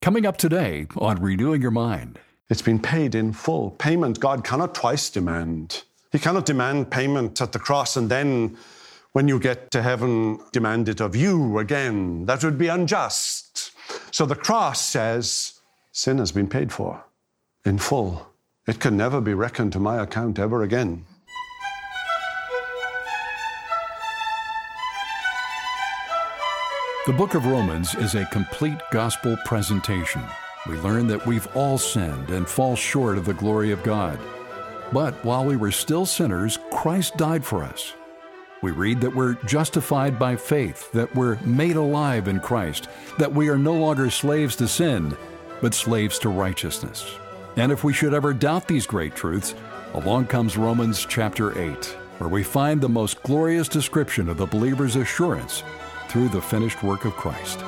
Coming up today on Renewing Your Mind. It's been paid in full. Payment God cannot twice demand. He cannot demand payment at the cross and then, when you get to heaven, demand it of you again. That would be unjust. So the cross says, sin has been paid for in full. It can never be reckoned to my account ever again. The book of Romans is a complete gospel presentation. We learn that we've all sinned and fall short of the glory of God. But while we were still sinners, Christ died for us. We read that we're justified by faith, that we're made alive in Christ, that we are no longer slaves to sin, but slaves to righteousness. And if we should ever doubt these great truths, along comes Romans chapter 8, where we find the most glorious description of the believer's assurance through the finished work of Christ.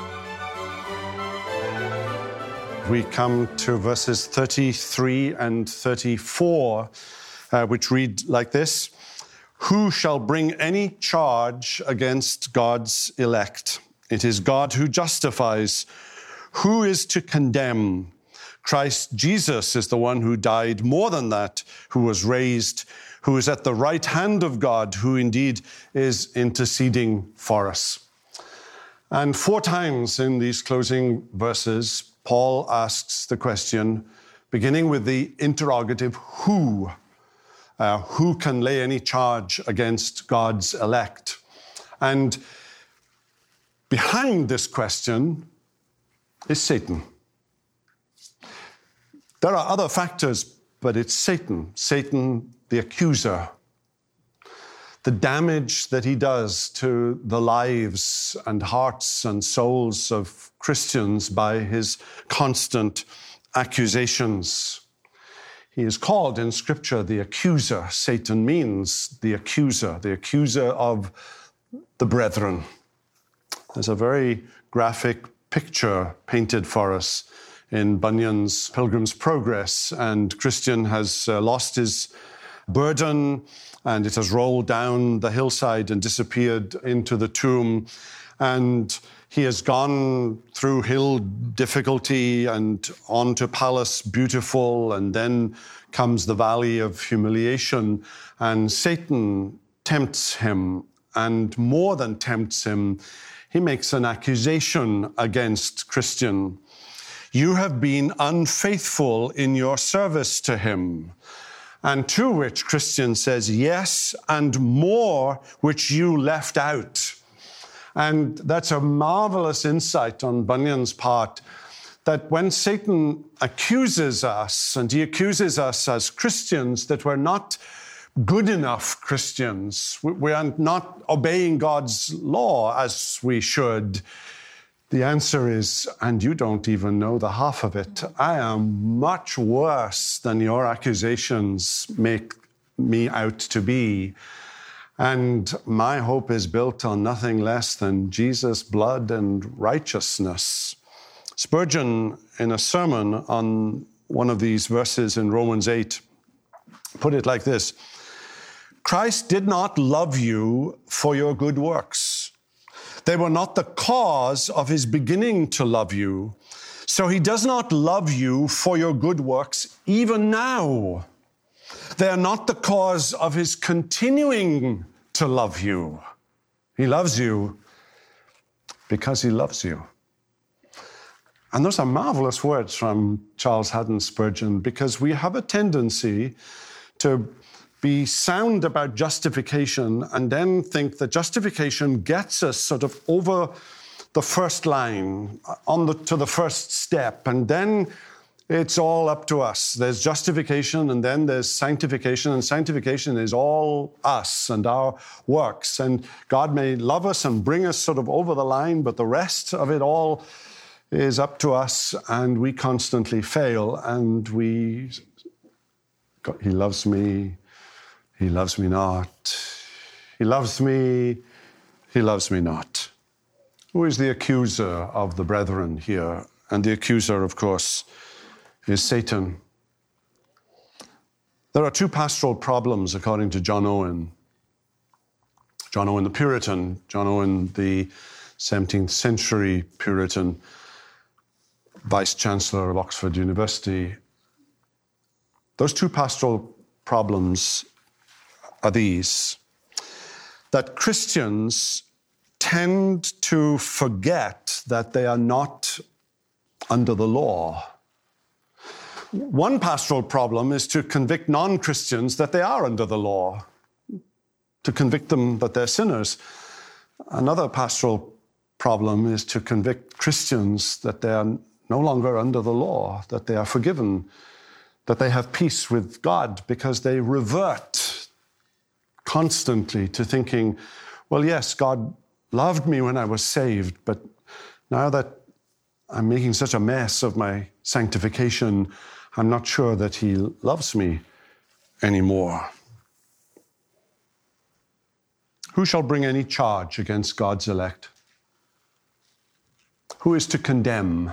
We come to verses 33 and 34, which read like this: Who shall bring any charge against God's elect? It is God who justifies. Who is to condemn? Christ Jesus is the one who died, more than that, who was raised, who is at the right hand of God, who indeed is interceding for us. And 4 times in these closing verses, Paul asks the question, beginning with the interrogative, who? Who can lay any charge against God's elect? And behind this question is Satan. There are other factors, but it's Satan, the accuser. The damage that he does to the lives and hearts and souls of Christians by his constant accusations. He is called in Scripture the accuser. Satan means the accuser of the brethren. There's a very graphic picture painted for us in Bunyan's Pilgrim's Progress, and Christian has lost his burden, and it has rolled down the hillside and disappeared into the tomb. And he has gone through hill difficulty and on to Palace Beautiful, and then comes the valley of humiliation. And Satan tempts him, and more than tempts him, he makes an accusation against Christian. You have been unfaithful in your service to him. And to which Christian says, yes, and more, which you left out. And that's a marvelous insight on Bunyan's part, that when Satan accuses us, and he accuses us as Christians, that we're not good enough Christians, we are not obeying God's law as we should, the answer is, and you don't even know the half of it, I am much worse than your accusations make me out to be. And my hope is built on nothing less than Jesus' blood and righteousness. Spurgeon, in a sermon on one of these verses in Romans 8, put it like this: Christ did not love you for your good works. They were not the cause of his beginning to love you. So he does not love you for your good works even now. They are not the cause of his continuing to love you. He loves you because he loves you. And those are marvelous words from Charles Haddon Spurgeon, because we have a tendency to be sound about justification and then think that justification gets us sort of over the first line, to the first step, and then it's all up to us. There's justification, and then there's sanctification, and sanctification is all us and our works. And God may love us and bring us sort of over the line, but the rest of it all is up to us, and we constantly fail, and he loves me, he loves me not. He loves me, he loves me not. Who is the accuser of the brethren here? And the accuser, of course, is Satan. There are 2 pastoral problems, according to John Owen. John Owen the Puritan, John Owen the 17th century Puritan. Vice-Chancellor of Oxford University. Those two pastoral problems are these: that Christians tend to forget that they are not under the law. One pastoral problem is to convict non-Christians that they are under the law, to convict them that they're sinners. Another pastoral problem is to convict Christians that they are no longer under the law, that they are forgiven, that they have peace with God, because they revert constantly to thinking, well, yes, God loved me when I was saved, but now that I'm making such a mess of my sanctification, I'm not sure that he loves me anymore. Who shall bring any charge against God's elect? Who is to condemn?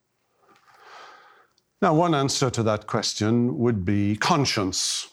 Now, one answer to that question would be conscience.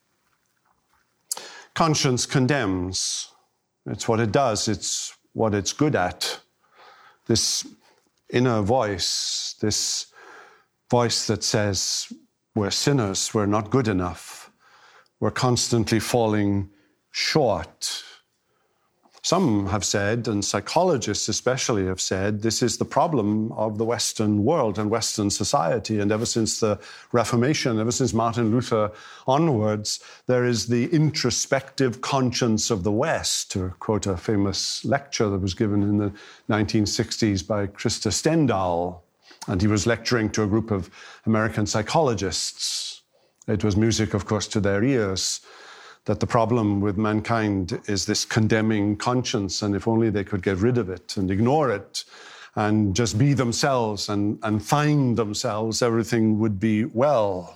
Conscience condemns. It's what it does. It's what it's good at. This inner voice, this voice that says we're sinners, we're not good enough, we're constantly falling short. Some have said, and psychologists especially have said, this is the problem of the Western world and Western society. And ever since the Reformation, ever since Martin Luther onwards, there is the introspective conscience of the West, to quote a famous lecture that was given in the 1960s by Christa Stendahl. And he was lecturing to a group of American psychologists. It was music, of course, to their ears, that the problem with mankind is this condemning conscience, and if only they could get rid of it and ignore it and just be themselves and find themselves, everything would be well.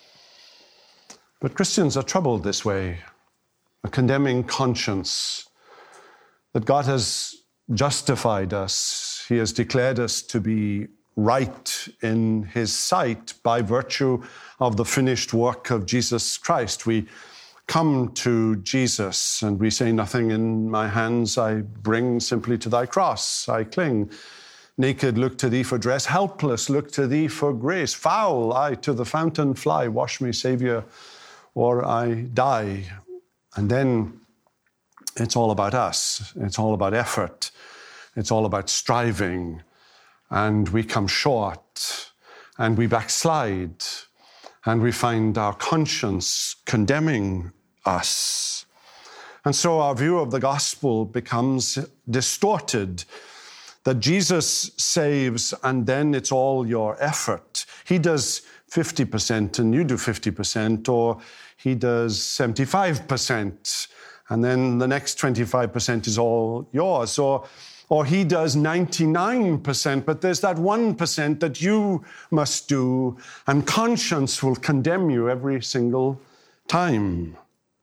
But Christians are troubled this way, a condemning conscience, that God has justified us. He has declared us to be right in his sight by virtue of the finished work of Jesus Christ. We come to Jesus and we say, nothing in my hands I bring, simply to thy cross I cling. Naked look to thee for dress, helpless look to thee for grace. Foul I to the fountain fly, wash me, Saviour, or I die. And then it's all about us. It's all about effort. It's all about striving. And we come short and we backslide and we find our conscience condemning us. And so our view of the gospel becomes distorted, that Jesus saves and then it's all your effort. He does 50% and you do 50%, or he does 75% and then the next 25% is all yours, or he does 99%, but there's that 1% that you must do, and conscience will condemn you every single time.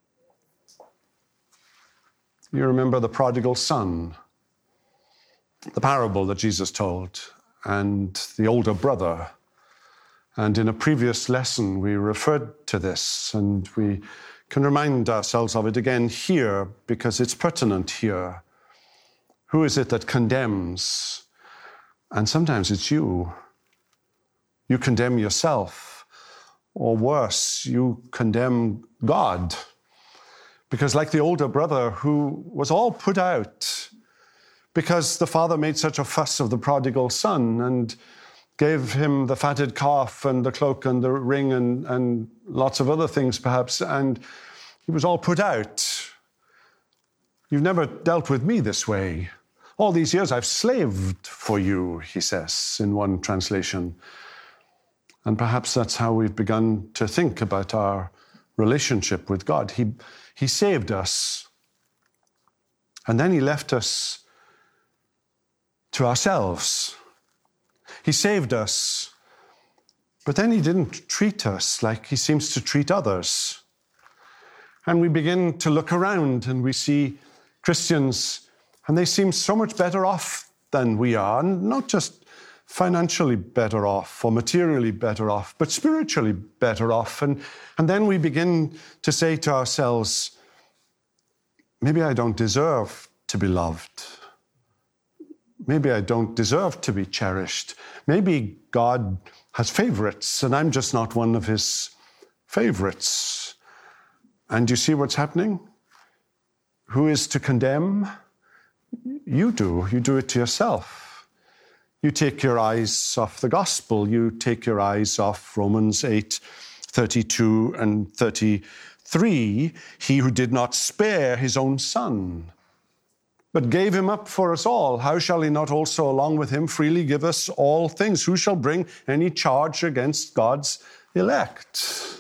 You remember the prodigal son, the parable that Jesus told, and the older brother. And in a previous lesson, we referred to this, and we can remind ourselves of it again here because it's pertinent here. Who is it that condemns? And sometimes it's you. You condemn yourself, or worse, you condemn God. Because like the older brother who was all put out because the father made such a fuss of the prodigal son and gave him the fatted calf and the cloak and the ring and lots of other things perhaps, and he was all put out. You've never dealt with me this way. All these years I've slaved for you, he says in one translation. And perhaps that's how we've begun to think about our relationship with God. He saved us, and then he left us to ourselves. He saved us, but then he didn't treat us like he seems to treat others. And we begin to look around and we see Christians, and they seem so much better off than we are, and not just financially better off or materially better off, but spiritually better off. And then we begin to say to ourselves, maybe I don't deserve to be loved. Maybe I don't deserve to be cherished. Maybe God has favorites, and I'm just not one of his favorites. And you see what's happening? Who is to condemn? You do. You do it to yourself. You take your eyes off the gospel. You take your eyes off Romans 8:32 and 33. He who did not spare his own son, but gave him up for us all, how shall he not also along with him freely give us all things? Who shall bring any charge against God's elect?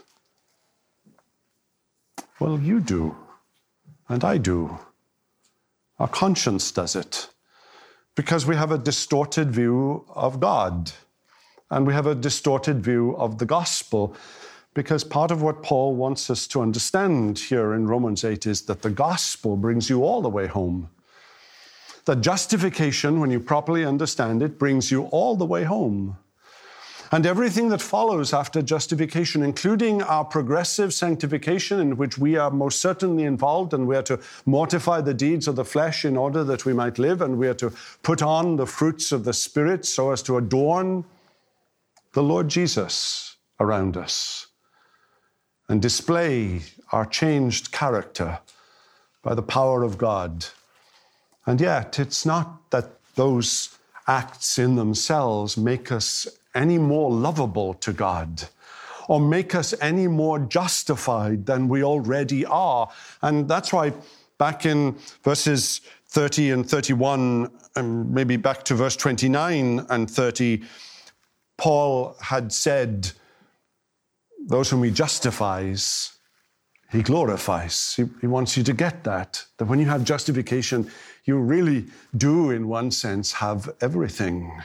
Well, you do, and I do. Our conscience does it, because we have a distorted view of God, and we have a distorted view of the gospel, because part of what Paul wants us to understand here in Romans 8 is that the gospel brings you all the way home. That justification, when you properly understand it, brings you all the way home. And everything that follows after justification, including our progressive sanctification, in which we are most certainly involved, and we are to mortify the deeds of the flesh in order that we might live, and we are to put on the fruits of the Spirit so as to adorn the Lord Jesus around us and display our changed character by the power of God. And yet, it's not that those acts in themselves make us any more lovable to God or make us any more justified than we already are. And that's why back in verses 30 and 31, and maybe back to verse 29 and 30, Paul had said, those whom he justifies, he glorifies. He wants you to get that when you have justification, you really do, in one sense, have everything.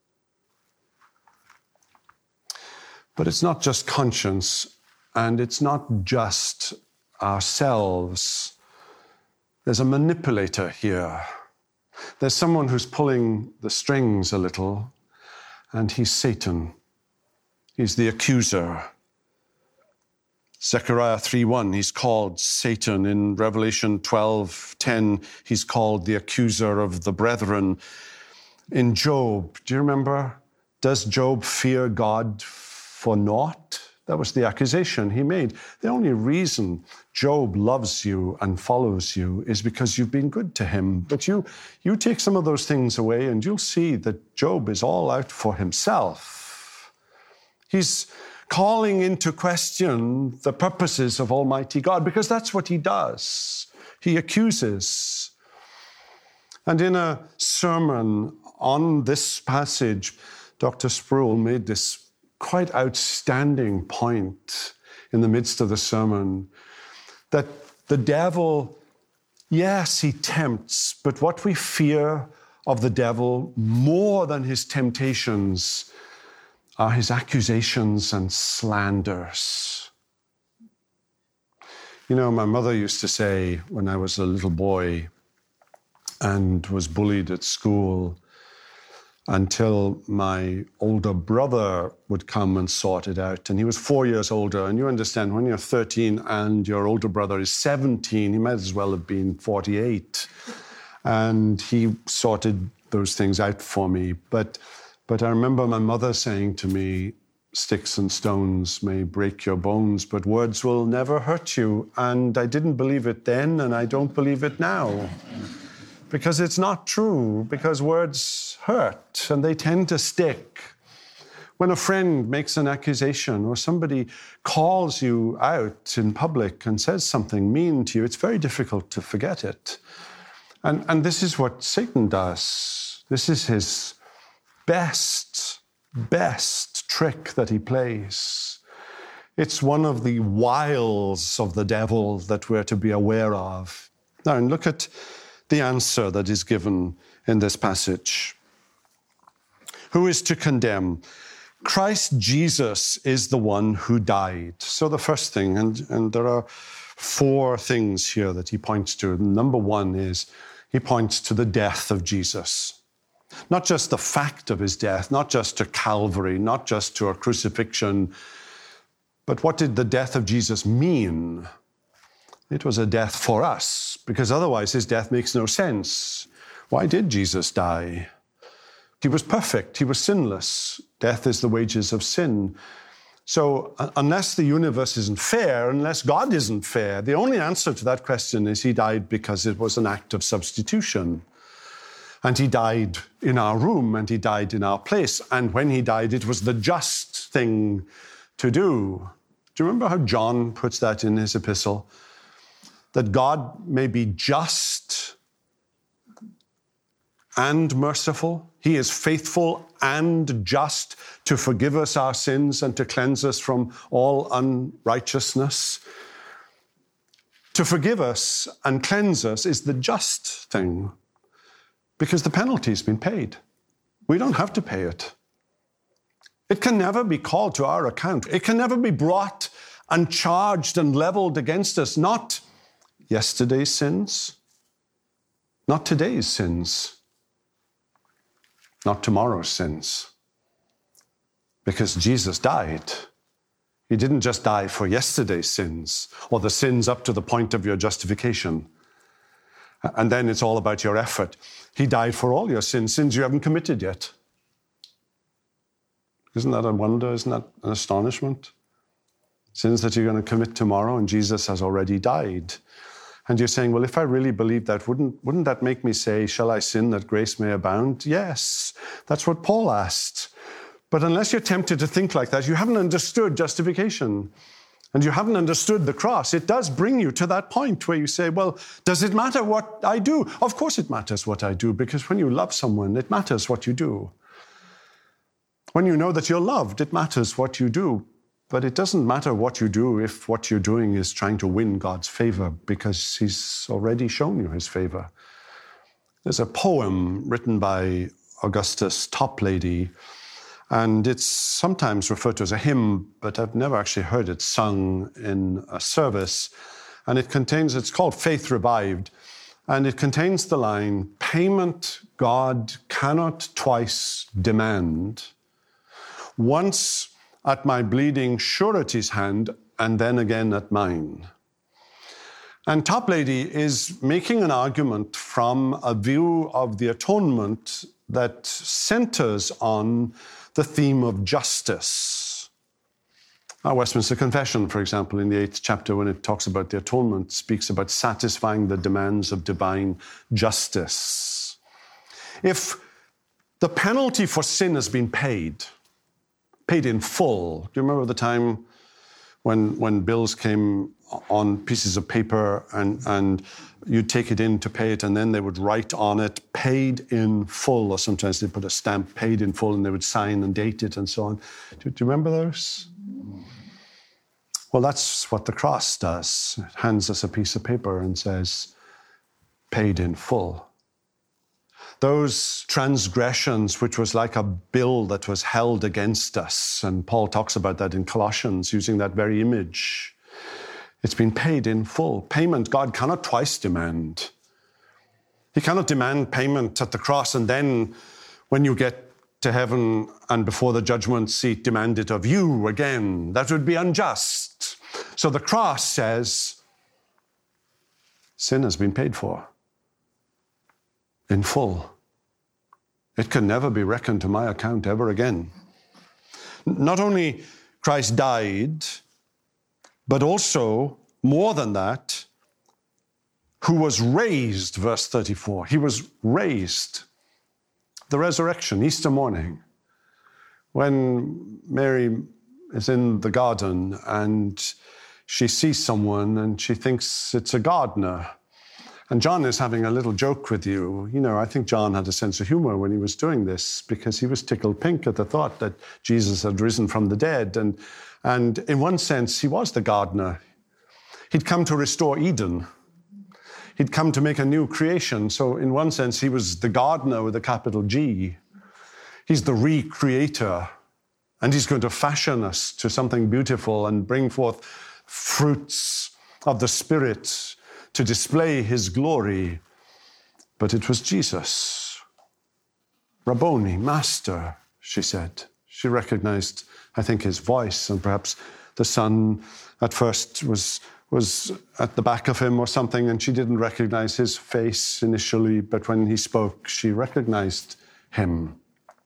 But it's not just conscience, and it's not just ourselves. There's a manipulator here. There's someone who's pulling the strings a little, and he's Satan. He's the accuser. Zechariah 3:1, he's called Satan. In Revelation 12:10, he's called the accuser of the brethren. In Job, do you remember? Does Job fear God for naught? That was the accusation he made. The only reason Job loves you and follows you is because you've been good to him. But you take some of those things away and you'll see that Job is all out for himself. He's calling into question the purposes of Almighty God, because that's what he does. He accuses. And in a sermon on this passage, Dr. Sproul made this quite outstanding point in the midst of the sermon, that the devil, yes, he tempts, but what we fear of the devil more than his temptations are his accusations and slanders. You know, my mother used to say when I was a little boy and was bullied at school, until my older brother would come and sort it out. And he was 4 years older. And you understand, when you're 13 and your older brother is 17, he might as well have been 48. And he sorted those things out for me. But I remember my mother saying to me, sticks and stones may break your bones, but words will never hurt you. And I didn't believe it then, and I don't believe it now. Because it's not true, because words hurt and they tend to stick. When a friend makes an accusation or somebody calls you out in public and says something mean to you, it's very difficult to forget it. And this is what Satan does. This is his best trick that he plays. It's one of the wiles of the devil that we're to be aware of. Now, and look at the answer that is given in this passage. Who is to condemn? Christ Jesus is the one who died. So the first thing, and there are 4 things here that he points to. Number 1 is he points to the death of Jesus. Not just the fact of his death, not just to Calvary, not just to a crucifixion, but what did the death of Jesus mean? It was a death for us, because otherwise his death makes no sense. Why did Jesus die? He was perfect. He was sinless. Death is the wages of sin. So unless the universe isn't fair, unless God isn't fair, the only answer to that question is he died because it was an act of substitution. And he died in our room, and he died in our place. And when he died, it was the just thing to do. Do you remember how John puts that in his epistle? That God may be just and merciful. He is faithful and just to forgive us our sins and to cleanse us from all unrighteousness. To forgive us and cleanse us is the just thing, because the penalty's been paid. We don't have to pay it. It can never be called to our account. It can never be brought and charged and leveled against us. Not yesterday's sins, not today's sins, not tomorrow's sins. Because Jesus died. He didn't just die for yesterday's sins or the sins up to the point of your justification. And then it's all about your effort. He died for all your sins you haven't committed yet. Isn't that a wonder? Isn't that an astonishment? Sins that you're going to commit tomorrow, and Jesus has already died. And you're saying, well, if I really believe that, wouldn't that make me say, shall I sin that grace may abound? Yes, that's what Paul asked. But unless you're tempted to think like that, you haven't understood justification. And you haven't understood the cross. It does bring you to that point where you say, well, does it matter what I do? Of course it matters what I do, because when you love someone, it matters what you do. When you know that you're loved, it matters what you do. But it doesn't matter what you do if what you're doing is trying to win God's favor, because he's already shown you his favor. There's a poem written by Augustus Toplady, and it's sometimes referred to as a hymn, but I've never actually heard it sung in a service. And it's called Faith Revived, and it contains the line, payment God cannot twice demand, once at my bleeding surety's hand, and then again at mine. And Toplady is making an argument from a view of the atonement that centers on the theme of justice. Our Westminster Confession, for example, in the 8th chapter, when it talks about the atonement, speaks about satisfying the demands of divine justice. If the penalty for sin has been paid in full. Do you remember the time when bills came on pieces of paper and you'd take it in to pay it, and then they would write on it, paid in full, or sometimes they put a stamp, paid in full, and they would sign and date it and so on. Do you remember those? Well, that's what the cross does. It hands us a piece of paper and says, paid in full. Those transgressions, which was like a bill that was held against us, and Paul talks about that in Colossians, using that very image. It's been paid in full. Payment God cannot twice demand. He cannot demand payment at the cross and then, when you get to heaven and before the judgment seat, demand it of you again. That would be unjust. So the cross says, sin has been paid for in full. It can never be reckoned to my account ever again. Not only Christ died, but also, more than that, who was raised, verse 34. He was raised. The resurrection, Easter morning, when Mary is in the garden and she sees someone and she thinks it's a gardener. And John is having a little joke with you. You know, I think John had a sense of humor when he was doing this, because he was tickled pink at the thought that Jesus had risen from the dead. And in one sense, he was the gardener. He'd come to restore Eden. He'd come to make a new creation. So in one sense, he was the gardener with a capital G. He's the recreator. And he's going to fashion us to something beautiful and bring forth fruits of the Spirit to display his glory. But it was Jesus. Rabboni, Master, she said. She recognized, I think, his voice, and perhaps the Son at first was at the back of him or something, and she didn't recognize his face initially, but when he spoke, she recognized him.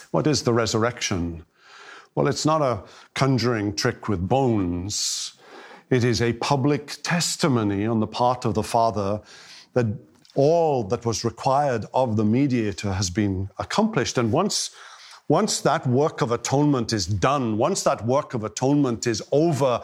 What is the resurrection? Well, it's not a conjuring trick with bones. It is a public testimony on the part of the Father that all that was required of the mediator has been accomplished. And once that work of atonement is done, once that work of atonement is over,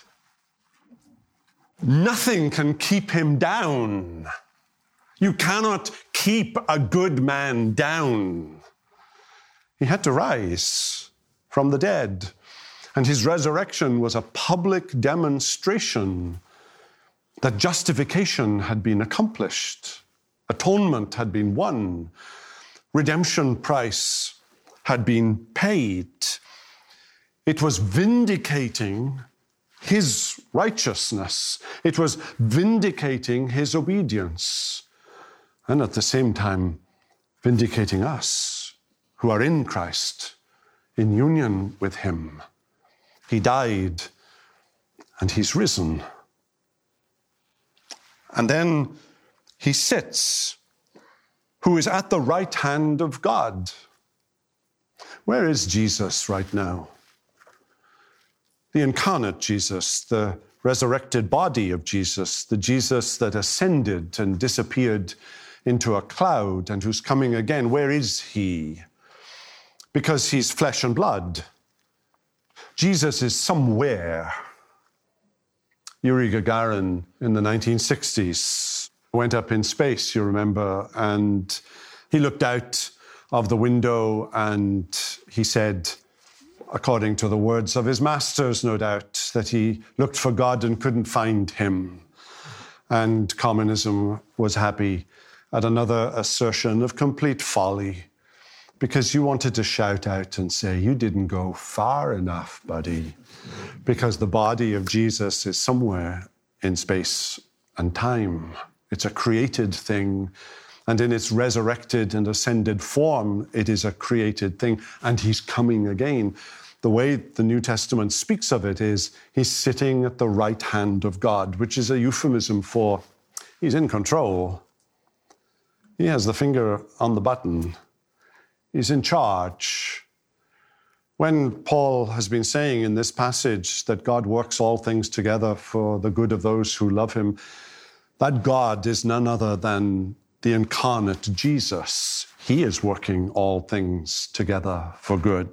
nothing can keep him down. You cannot keep a good man down. He had to rise from the dead, and his resurrection was a public demonstration that justification had been accomplished, atonement had been won, redemption price had been paid. It was vindicating his righteousness. It was vindicating his obedience. And at the same time, vindicating us who are in Christ, in union with him. He died and he's risen. And then he sits, who is at the right hand of God. Where is Jesus right now? The incarnate Jesus, the resurrected body of Jesus, the Jesus that ascended and disappeared into a cloud and who's coming again. Where is he? Because he's flesh and blood. Jesus is somewhere. Yuri Gagarin in the 1960s went up in space, you remember, and he looked out of the window and he said, according to the words of his masters, no doubt, that he looked for God and couldn't find him. And communism was happy at another assertion of complete folly, because you wanted to shout out and say, you didn't go far enough, buddy, because the body of Jesus is somewhere in space and time. It's a created thing, and in its resurrected and ascended form, it is a created thing, and he's coming again. The way the New Testament speaks of it is he's sitting at the right hand of God, which is a euphemism for he's in control. He has the finger on the button. He's in charge. When Paul has been saying in this passage that God works all things together for the good of those who love him, that God is none other than the incarnate Jesus. He is working all things together for good.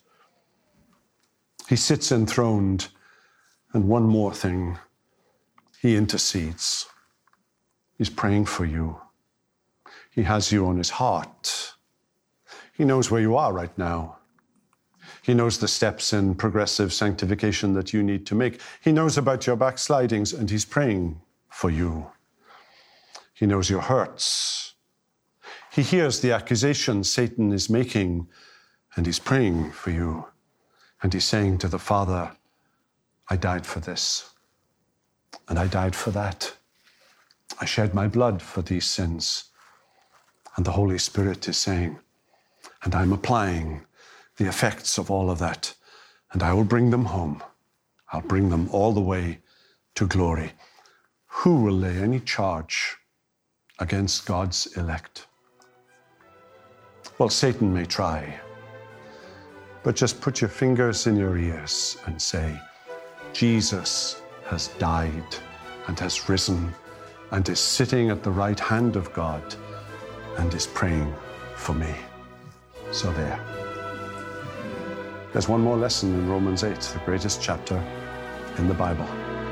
He sits enthroned, and one more thing, he intercedes. He's praying for you. He has you on his heart. He knows where you are right now. He knows the steps in progressive sanctification that you need to make. He knows about your backslidings, and he's praying for you. He knows your hurts. He hears the accusations Satan is making, and he's praying for you. And he's saying to the Father, I died for this, and I died for that. I shed my blood for these sins. And the Holy Spirit is saying, and I'm applying the effects of all of that, and I will bring them home. I'll bring them all the way to glory. Who will lay any charge against God's elect? Well, Satan may try, but just put your fingers in your ears and say, Jesus has died and has risen and is sitting at the right hand of God and is praying for me. So there. There's one more lesson in Romans 8, the greatest chapter in the Bible.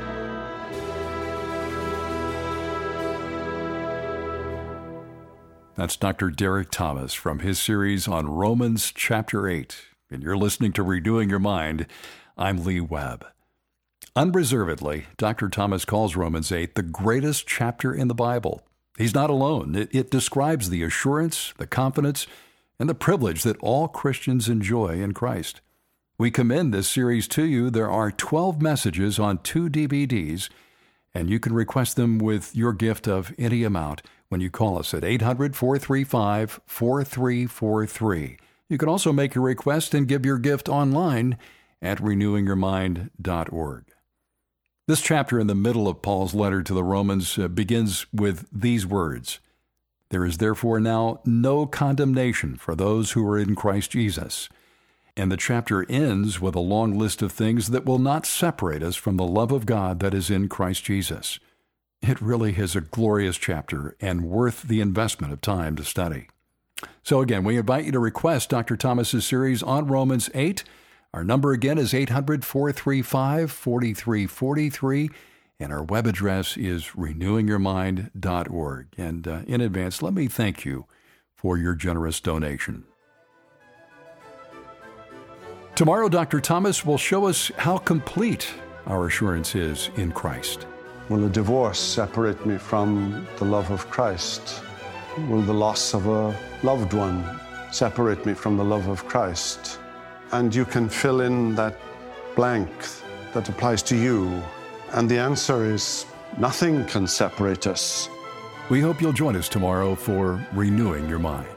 That's Dr. Derek Thomas from his series on Romans chapter 8. And you're listening to Renewing Your Mind. I'm Lee Webb. Unreservedly, Dr. Thomas calls Romans 8 the greatest chapter in the Bible. He's not alone. It describes the assurance, the confidence, and the privilege that all Christians enjoy in Christ. We commend this series to you. There are 12 messages on 2 DVDs, and you can request them with your gift of any amount when you call us at 800-435-4343. You can also make your request and give your gift online at renewingyourmind.org. This chapter in the middle of Paul's letter to the Romans begins with these words, There is therefore now no condemnation for those who are in Christ Jesus. And the chapter ends with a long list of things that will not separate us from the love of God that is in Christ Jesus. It really is a glorious chapter and worth the investment of time to study. So again, we invite you to request Dr. Thomas's series on Romans 8. Our number again is 800-435-4343, and our web address is renewingyourmind.org. And in advance, let me thank you for your generous donation. Tomorrow, Dr. Thomas will show us how complete our assurance is in Christ. Will a divorce separate me from the love of Christ? Will the loss of a loved one separate me from the love of Christ? And you can fill in that blank that applies to you. And the answer is nothing can separate us. We hope you'll join us tomorrow for Renewing Your Mind.